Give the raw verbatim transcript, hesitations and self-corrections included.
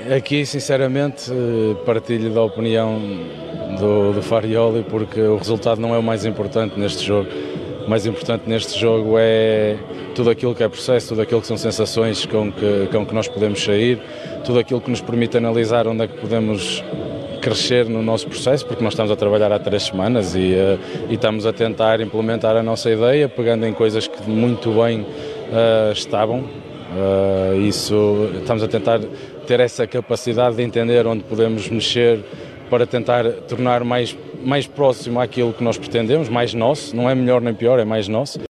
aqui sinceramente partilho da opinião do, do Farioli, porque o resultado não é o mais importante neste jogo. O mais importante neste jogo é tudo aquilo que é processo, tudo aquilo que são sensações com que, com que nós podemos sair, tudo aquilo que nos permite analisar onde é que podemos crescer no nosso processo, porque nós estamos a trabalhar há três semanas e, uh, e estamos a tentar implementar a nossa ideia, pegando em coisas que muito bem uh, estavam. Uh, isso, estamos a tentar ter essa capacidade de entender onde podemos mexer para tentar tornar mais, mais próximo àquilo que nós pretendemos, mais nosso, não é melhor nem pior, é mais nosso.